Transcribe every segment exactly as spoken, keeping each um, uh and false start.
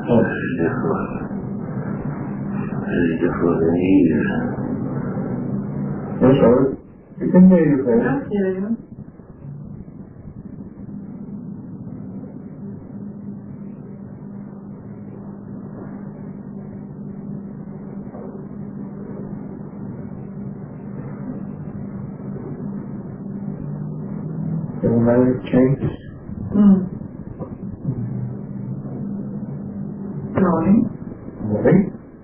very different. Very different than here. Yes, sir. You can hear you, Fred. I hear you. The matter changes. Hmm. Morning. Morning.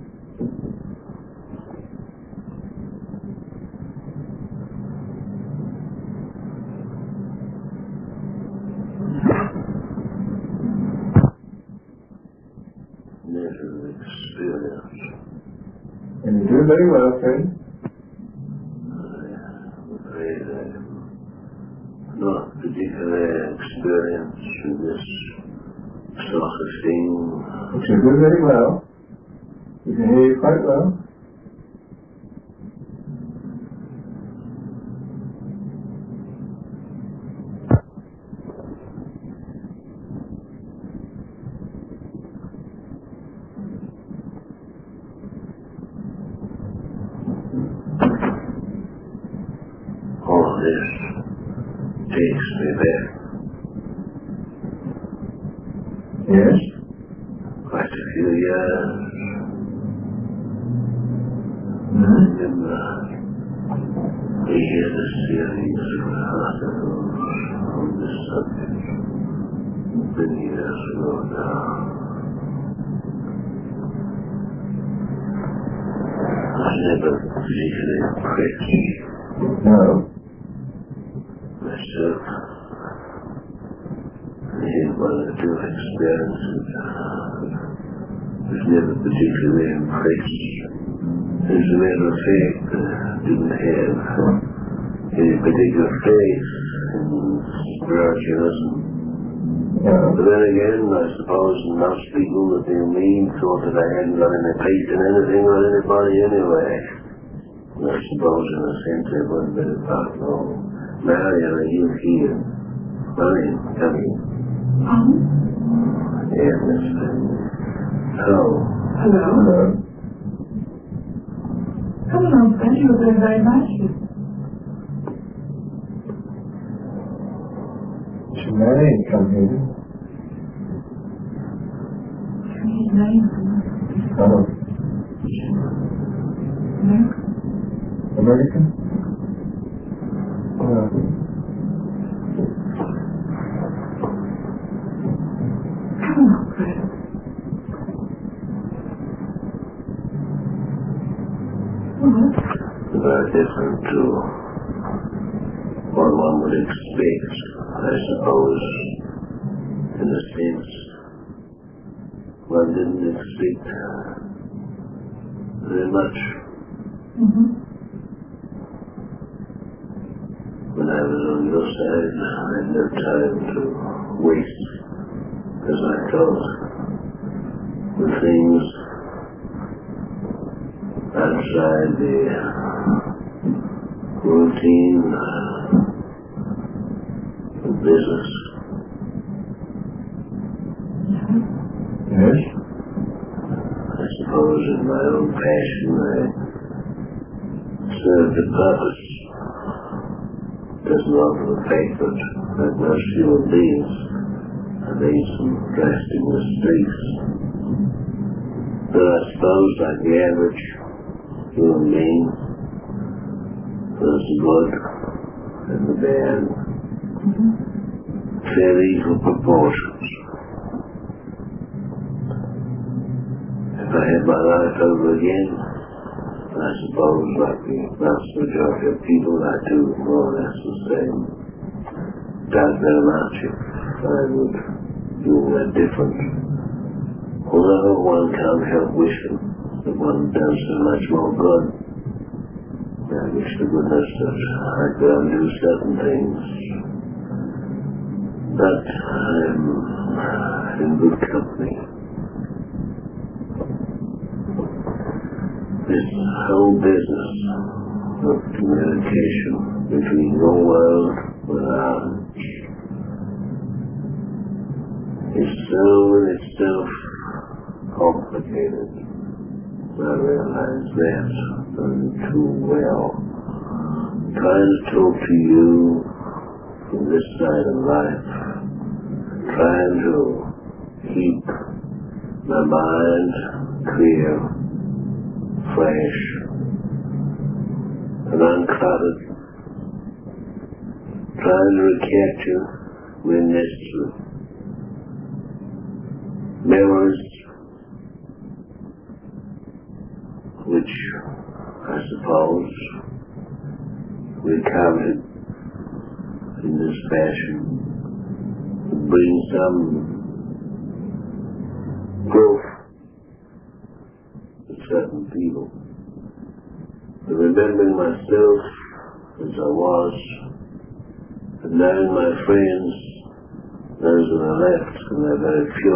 Never experience. And you do very well, Fred. I'm afraid I'm not particularly experienced in this sort of thing. But you do very well. You can hear you quite well. All this takes me back Yes? quite a few years. Mm-hmm. I remember we had a series of articles on this subject many years ago now. I was never particularly impressed No. myself. I had one or two experiences. I was never particularly impressed. As a matter of fact, I didn't have any particular faith in spiritualism. No. But then again, I suppose most people that knew me thought that I hadn't got any faith in anything or anybody anyway. And I suppose in a sense I wasn't very far wrong. Marion, are you here? Marion, come here. Um, Yeah, mister. Oh, hello. Hello. Come on, Fred. You were doing very nicely. She may come here. His name. Oh, No. American? Uh, Come on, Fred. What? very different to what one would expect, I suppose, in a sense. One didn't expect very much Mm-hmm. when I was on your side. I had no time to waste, as I thought, with things outside the routine of business. yes? I suppose in my own passion I served a purpose. Doesn't alter the fact that, that most human beings have made some drastic mistakes. But I suppose like the average human being, there's the good and the bad, fairly equal proportions. If I had my life over again, I suppose like the vast majority of people, I do more or less the same. Doubt very much if I would do that different. Although one can't help wishing that one does so much more good. I wish to goodness that I could undo certain things. But I'm in good company. This whole business of communication between your world and ours is so in itself complicated. I realize that only too well. Trying to talk to you from this side of life, trying to keep my mind clear, fresh, and unclouded, trying to recapture when necessary memories which I suppose we counted in this fashion would bring some growth to certain people. But remembering myself as I was, and knowing my friends, those that are left, and they're very few,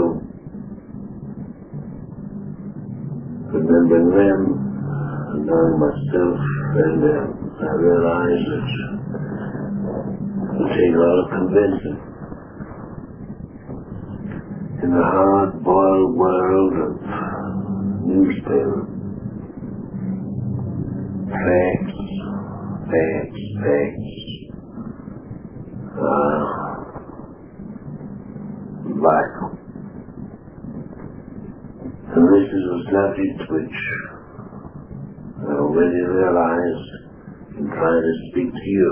remembering them and knowing myself, and uh, I realize that it will take a lot of convincing. In the hard-boiled world of newspaper, facts, facts, facts, are vital. And this is a subject which I already realized in trying to speak to you.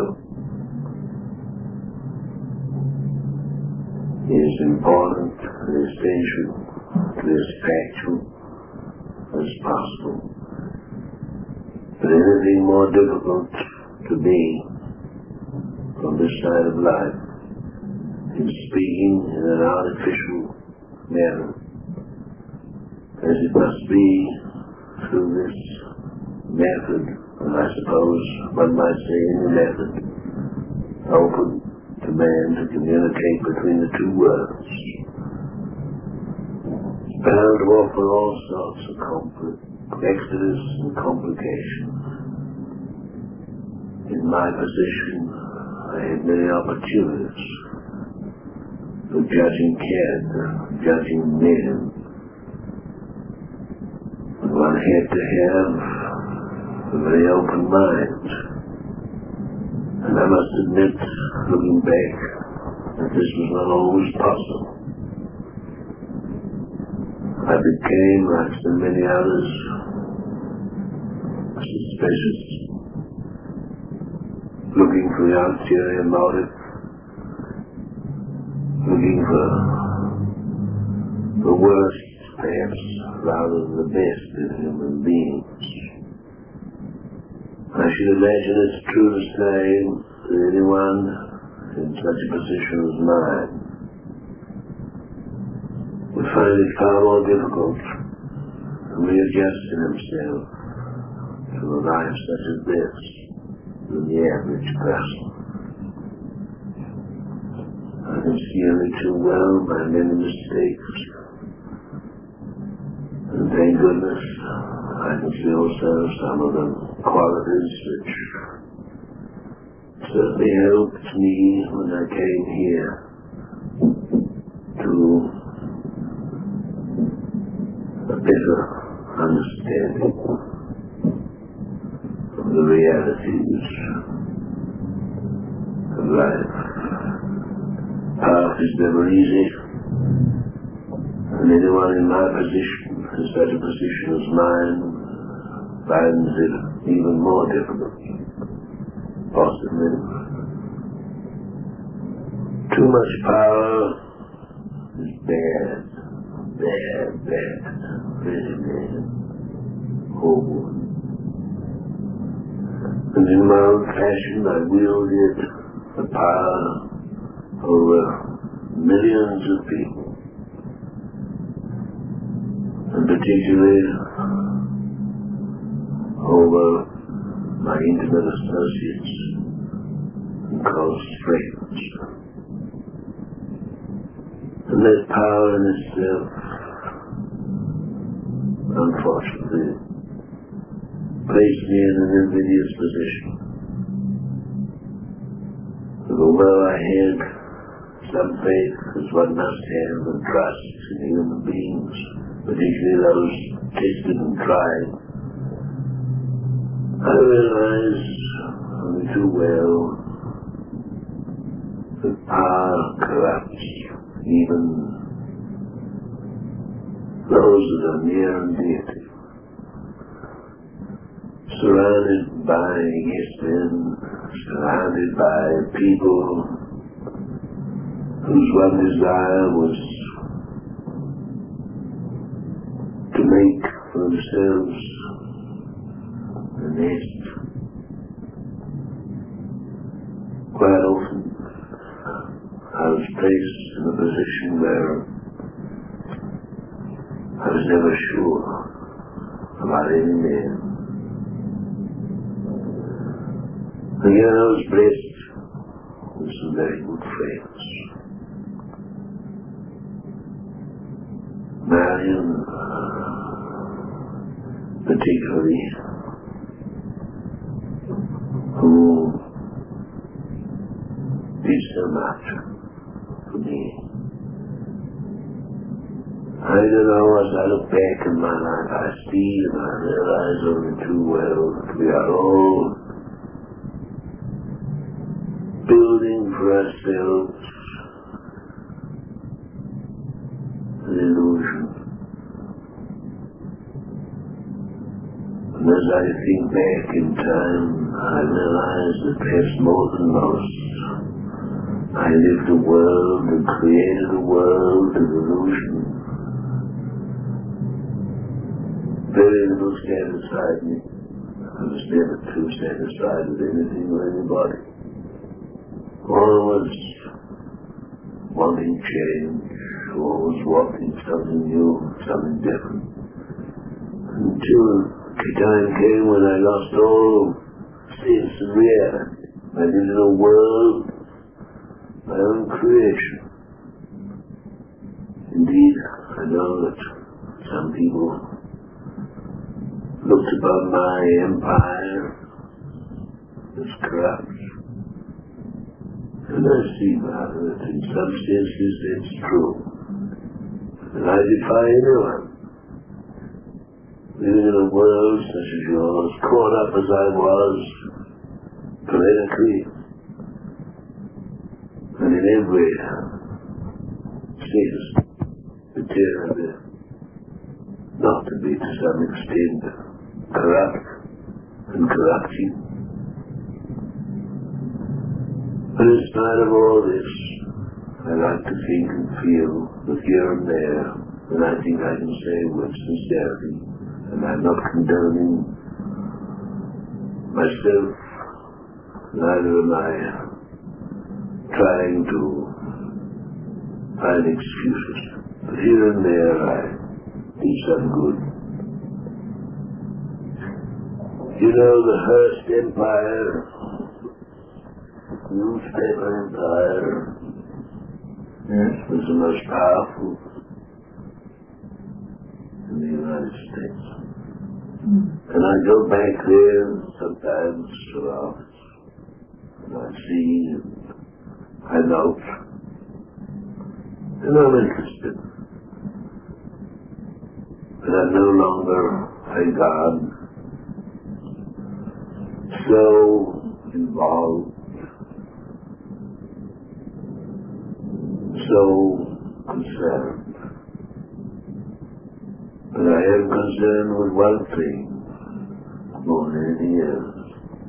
It is important and essential to be as factual as possible. But anything more difficult to me from this side of life is speaking in an artificial manner, as it must be through this method, and I suppose one might say any method, open to man to communicate between the two worlds. It's bound to offer all sorts of complexities and complications. In my position, I had many opportunities for judging character, judging men. One had to have a very open mind. And I must admit, looking back, that this was not always possible. I became, like so many others, suspicious, looking for the ulterior motive, looking for the worst, perhaps, rather than the best in human beings. I should imagine it's true to say that anyone in such a position as mine would find it far more difficult to readjust himself to a life such as this than the average person. I can see only too well my many mistakes, and thank goodness I can see also some of the qualities which certainly helped me when I came here to a better understanding of the realities of life. Path is never easy, and anyone in my position, in such a position as mine, finds it even more difficult, possibly. Too much power is bad, bad, bad, really bad, horrible. And in my own fashion I wielded the power over millions of people, and particularly over my intimate associates and close friends. And that power in itself, unfortunately, placed me in an invidious position. But although I had some faith, as one must have, and trust in human beings, particularly those tested and tried, I realize only too well that power corrupts even those that are near and dear to you. Surrounded by yes men, surrounded by people whose one desire was to make for themselves a nest. Quite often I was placed in a position where I was never sure about any man. Again, I was blessed with some very good friends. Marion, particularly, who did so much for me. I don't know, as I look back in my life, I see and I realize only too well that we are all building for ourselves an illusion. And as I think back in time, I realize that perhaps more than most, I lived a world and created a world of illusion. Very little satisfied me. I was never too satisfied with anything or anybody. Always wanting change, always wanting something new, something different. Until the time came when I lost all sense of reality. I lived in a world, my own creation. Indeed, I know that some people looked upon my empire as corrupt. And I see now that in some senses it's true. And I defy anyone living in a world such as yours, caught up as I was politically and in every sense materially, not to be to some extent corrupt and corrupting. But in spite of all this, I like to think and feel that here and there, and I think I can say with sincerity, and I'm not condoning myself, neither am I trying to find excuses, but here and there I do some good. You know, the Hearst Empire, newspaper empire, yes, was the most powerful in the United States. Mm. And I go back there sometimes to the office, and I see, and I note, and I'm interested. But I'm no longer, thank God, so involved, so concerned. But I am concerned with one thing more than anything else.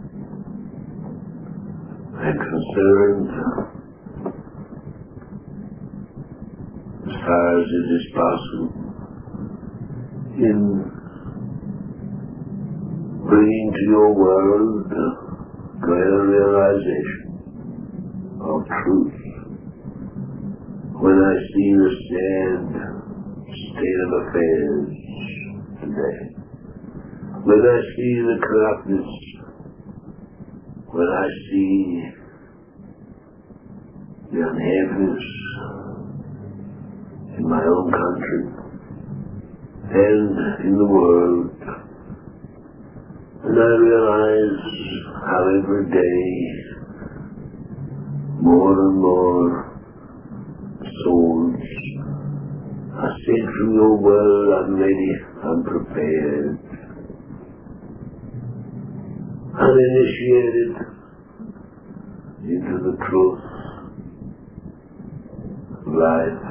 I'm concerned, as far as it is possible, in bringing to your world greater realization of truth. When I see the sad state of affairs today, when I see the corruptness, when I see the unhappiness in my own country and in the world, and I realize how every day more and more souls I said from your world, I'm ready, I'm prepared. Uninitiated into the truth of life.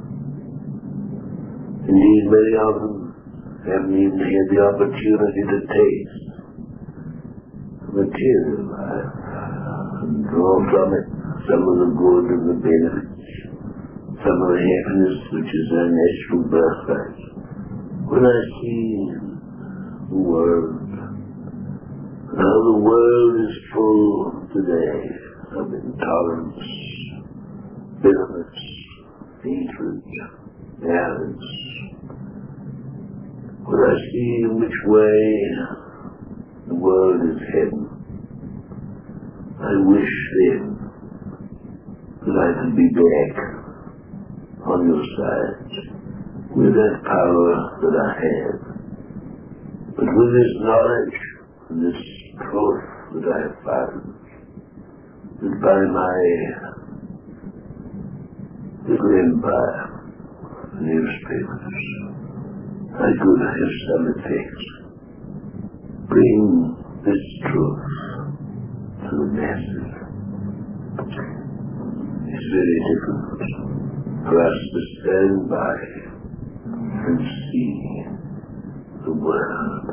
Indeed, many of them haven't even had the opportunity to taste material life and draw from it some of the good and the benefits, some of the happiness which is their natural birthright. When I see the world, how the world is full today of intolerance, bitterness, hatred, malice. When I see in which way the world is heading, I wish then that I could be back on your side with that power that I have. But with this knowledge and this truth that I have found, that by my little empire, newspapers, I could have some effects. Bring this truth to the masses. It's very difficult for us to stand by and see the world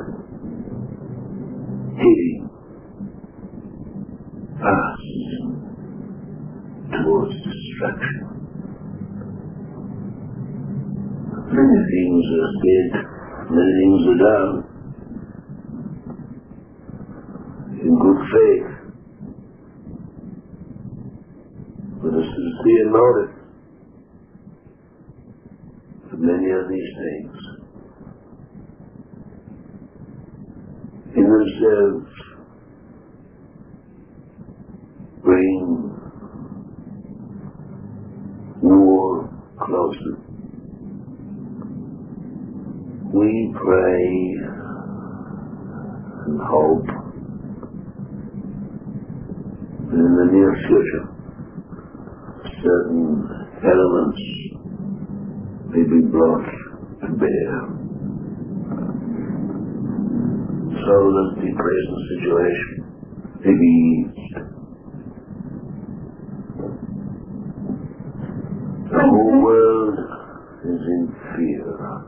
heading fast towards destruction. Many things are said, many things are done in good faith, with a sincere motive for many of these things. In themselves bring war closer. We pray and hope that in the near future certain elements may be brought to bear so that the present situation may be eased. The whole world is in fear.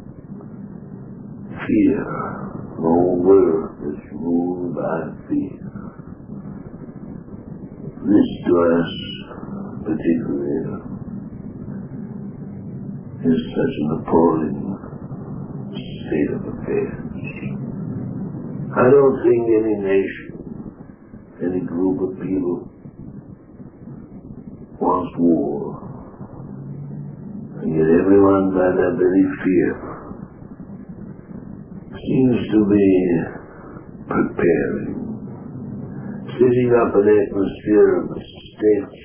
Fear. The whole world is ruled by fear. This to us particularly is such an appalling state of affairs. I don't think any nation, any group of people wants war. And yet everyone, by their very fear, seems to be preparing, setting up an atmosphere of a state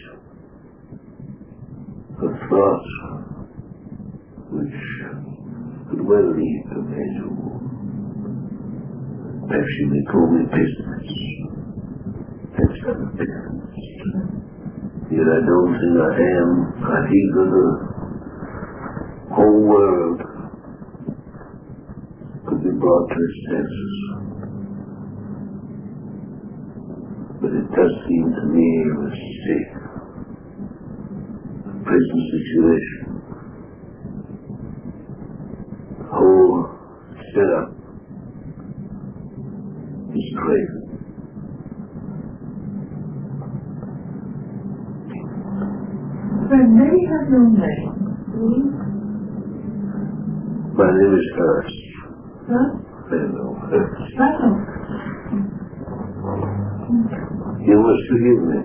of thought which could well lead to major war. Perhaps you may call me pessimist. That's not a pessimist. Yet I don't think I am. I think that the whole world could be brought to its senses. But it does seem to me a mistake. The present situation, the whole setup is crazy. Then may I have your name, please? My name is Hurst. Huh? Hello, Hurst. Hello. You must forgive me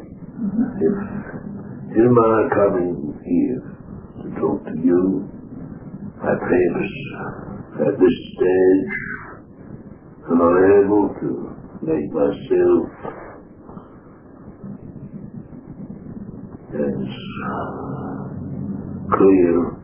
if in my coming here to talk to you, I perhaps at this stage am unable to make myself as clear,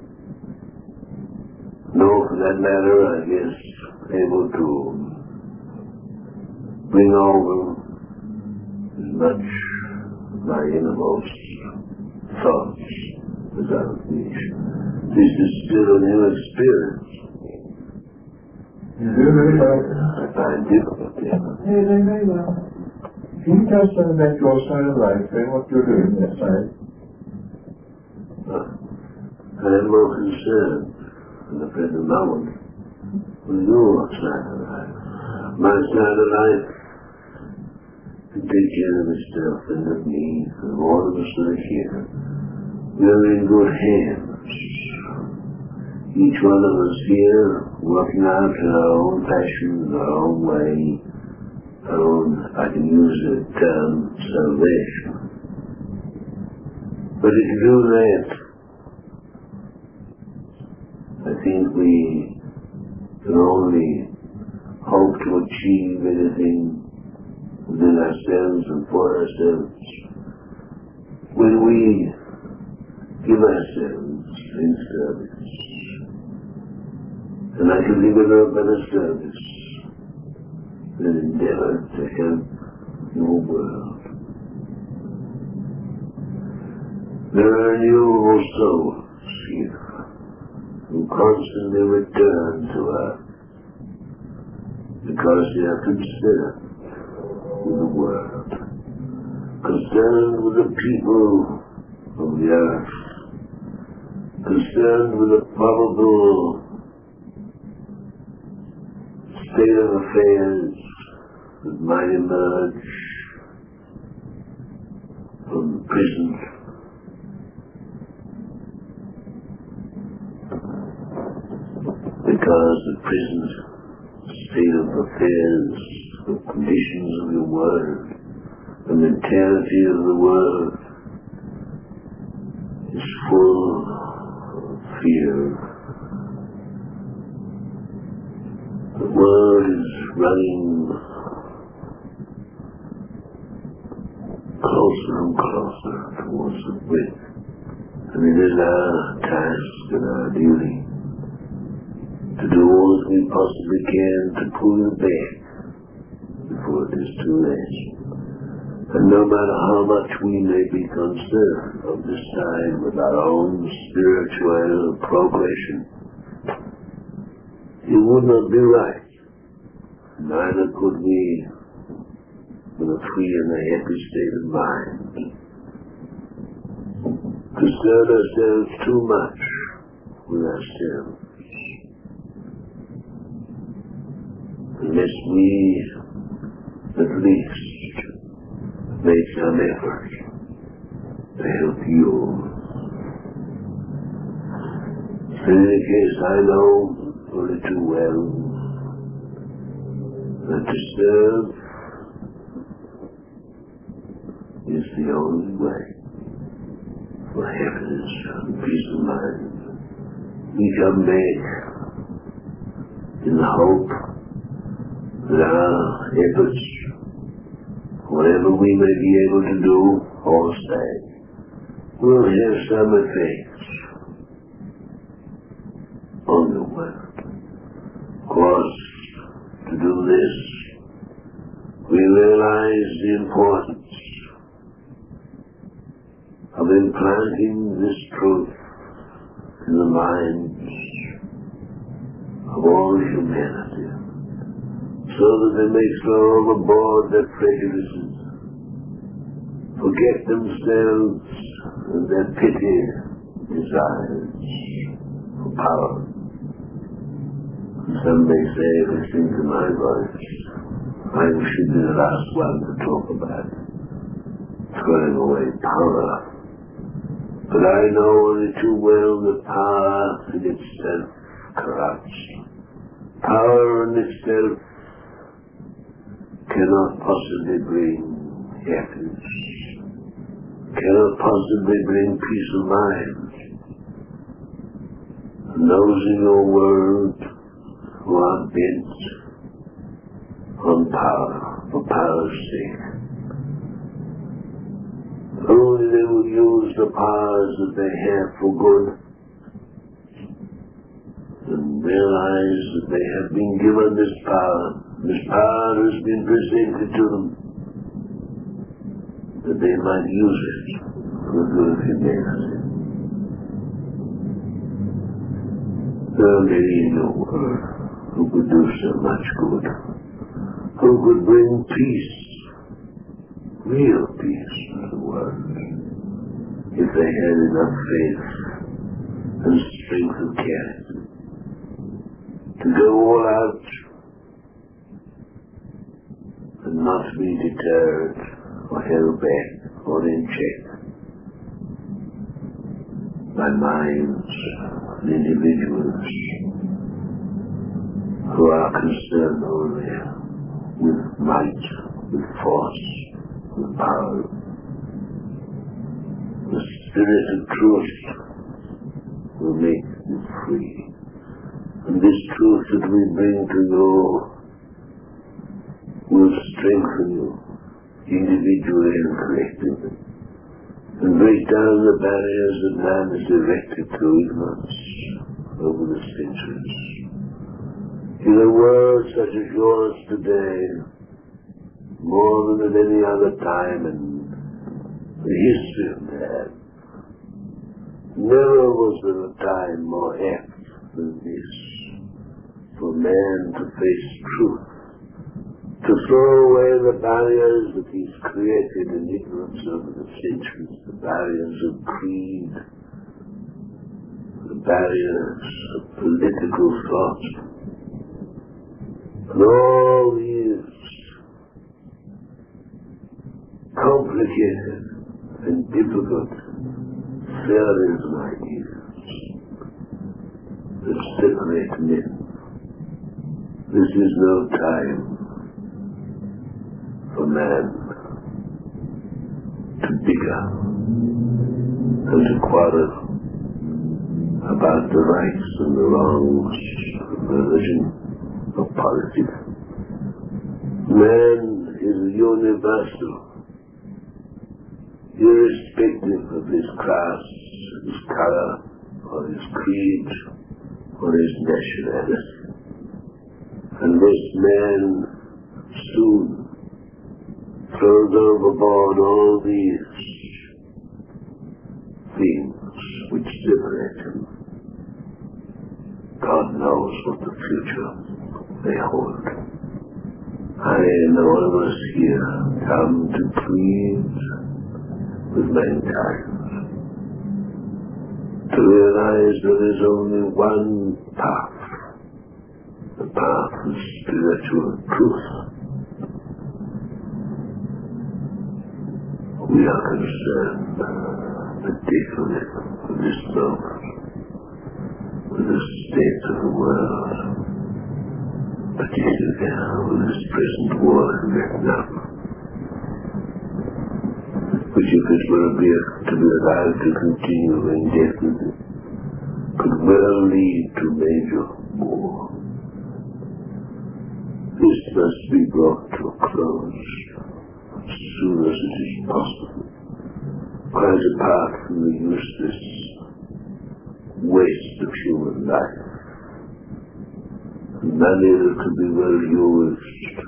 nor for that matter, I guess, able to bring over as much of my innermost thoughts without which this is still a new experience. You do very well. I find difficult. Hey, very, very well. Can you tell us something about your side of life and what you're doing on that side? Uh, I am more concerned in the present moment with your side of life. My side of life, to take care of myself and of me and all of us that are here. We are in good hands. Each one of us here working out in our own fashion, in our own way, our own, I can use the term, salvation. But if you do that, I think we can only hope to achieve anything within ourselves and for ourselves when we give ourselves in service. And I can think of no better service than endeavor to help your world. There are innumerable souls here who constantly return to us because they are concerned with the world, concerned with the people of the earth, concerned with the probable state of affairs that might emerge from the prison. Because the present state of affairs, the conditions of the world, the mentality of the world is full of fear. The world is running closer and closer towards the brink, and it is our task and our duty to do all that we possibly can to pull it back before it is too late. And no matter how much we may be concerned on this side with our own spiritual progression, it would not be right. Neither could we, with a free and a happy state of mind, concern ourselves too much with ourselves. Unless we, at least, make some effort to help you. In any case, I know only too well that to serve is the only way for happiness and peace of mind. We come back in the hope that our efforts, whatever we may be able to do or say, will have some effect on the world. Of course, to do this, we realize the importance of implanting this truth in the minds of all humanity, so that they may throw overboard their prejudices, forget themselves and their petty desires for power. And some may say, listening to my voice, I should be the last one to talk about throwing away power. But I know only too well that power in itself corrupts. Power in itself cannot possibly bring happiness, cannot possibly bring peace of mind. And those in your world who are bent on power, for power's sake, only they will use the powers that they have for good, and realize that they have been given this power. This power has been presented to them, that they might use it for the good of humanity. There are many in the world who could do so much good, who could bring peace, real peace to the world, if they had enough faith and strength of character to go all out and not be deterred or held back or in check by minds and individuals who are concerned only with might, with force, with power. The Spirit of truth will make you free. And this truth that we bring to you will strengthen you individually and collectively, and break down the barriers that man has erected through ignorance over the centuries. In a world such as yours today, more than at any other time in the history of man, never was there a time more apt than this for man to face truth, to throw away the barriers that he's created in ignorance over the centuries, the barriers of creed, the barriers of political thought, and all these complicated and difficult theories and ideas that separate men. This is no time for man to bicker and to quarrel about the rights and the wrongs of religion or politics. Man is universal, irrespective of his class, his color, or his creed, or his nationality. Unless man soon throws overboard all these things which separate him, God knows what the future may hold. I and all of us here come to plead with mankind, to realize there is only one path, the path of spiritual truth. We are concerned particularly with this moment, with the state of the world, particularly with this present war in Vietnam, which if it were to be allowed to continue indefinitely, could well lead to major war. This must be brought to a close as soon as it is possible, quite apart from the useless waste of human life. Money that could be well used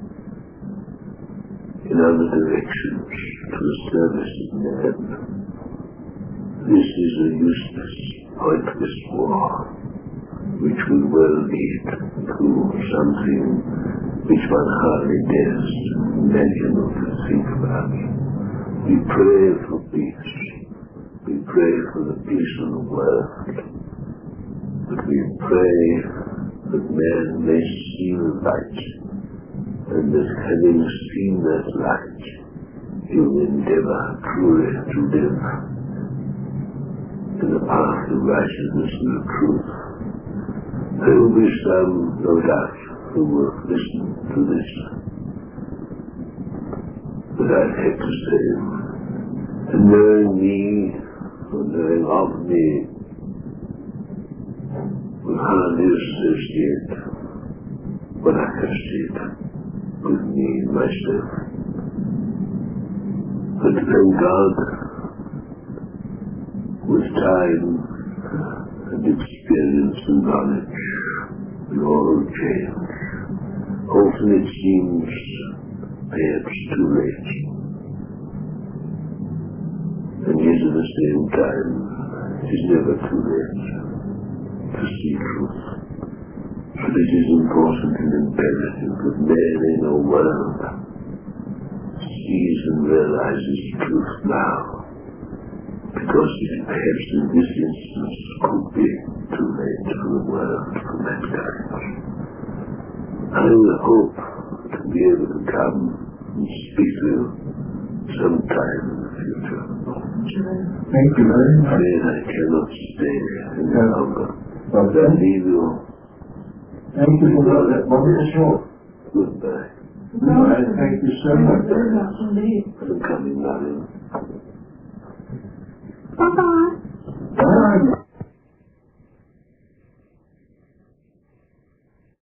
in other directions to the service of man. This is a useless, pointless war, which will well lead to something which one hardly dares imagine or to think about. We pray for peace. We pray for the peace of the world. But we pray that man may see the light, and that having seen that light, he will endeavor truly to live in the path of righteousness and the truth. There will be some, no doubt, who will listen to this. But I'd have to say, and knowing me, or knowing of me, will hardly associate what I have said with me myself. But thank God, with time and experience and knowledge, we all change. Often it seems perhaps too late. And yet at the same time, it is never too late. to see truth. But it is important and imperative that man in a world sees and realizes truth now, because it perhaps in this instance could be too late for the world, for mankind. I will hope to be able to come and speak to you sometime in the future. Thank you very much. Then I cannot stay any longer. Well, I leave you. thank you for that wonderful talk. Goodbye. Goodbye. Thank you so much. Very much indeed. I'm coming, darling. Bye-bye. Bye.